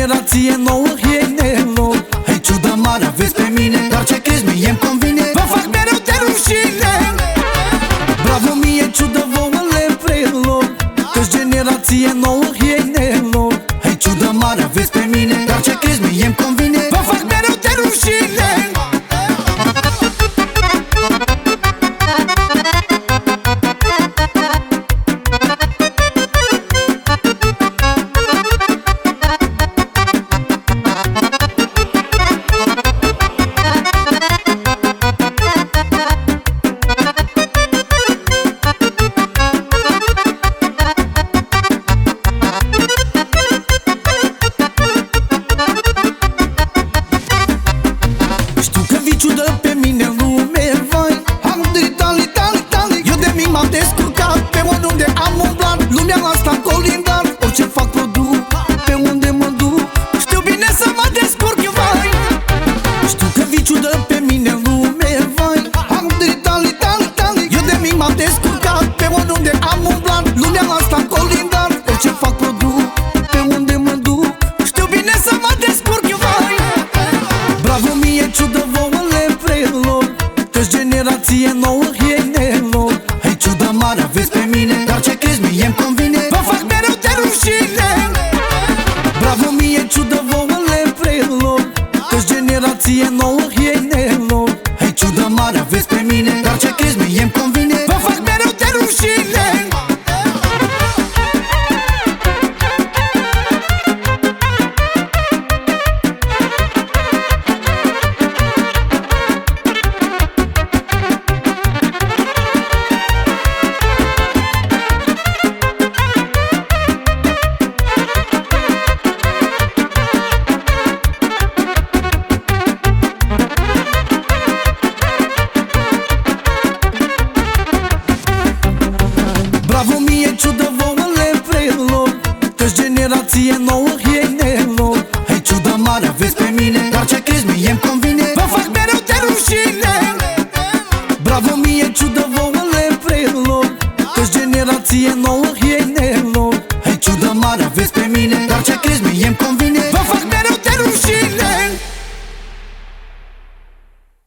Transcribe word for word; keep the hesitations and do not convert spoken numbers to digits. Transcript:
generație nouă, hienelor. Hei, ciudă mare aveți pe mine, dar ce crezi, mie-mi convine. Vă fac mereu de rușine. Bravo mie, ciudă vouă, leprelor, că-s generație nouă, hienelor. Hei, ciudă mare aveți pe mine, dar ce crezi, mie-mi convine. Vă fac mereu de rușine. Ciudă pe mine în lume, vai, am de tali, tali, tali. Eu de mic m-am descurcat, pe oriunde am umblat. Lumea asta în colindat, orice fac produc, pe unde mă duc știu bine să mă descurc, vai. Știu că vii ciudă pe mine în lume, vai, am de tali, tali, tali. Eu de mic m-am descurcat, pe oriunde am umblat. Lumea asta în colindat, orice fac produc, pe unde mă duc știu bine să mă descurc, vai. Bravo mie, ciudă vouă, că-s generație nouă, hienelor. Hei, ciudă mare aveți pe mine, dar ce crezi, mie-mi convine. Vă fac mereu de rușine. Bravo mie, ciudă vouă, leprelor, că-s generație nouă, hienelor. Hei, ciudă mare aveți pe mine, dar ce crezi, mie-mi convine. Vă fac mereu de rușine. Bravo mie, ciudă vouă, leprelor, că-s generație nouă, hienelor. Hei, ciudă mare aveți pe mine, dar ce crezi, mie-mi convine. Vă fac mereu de rușine. Bravo mie, ciudă vouă, leprelor, că-s generație nouă, hienelor. Hei, ciudă mare aveți pe mine, dar ce crezi, mie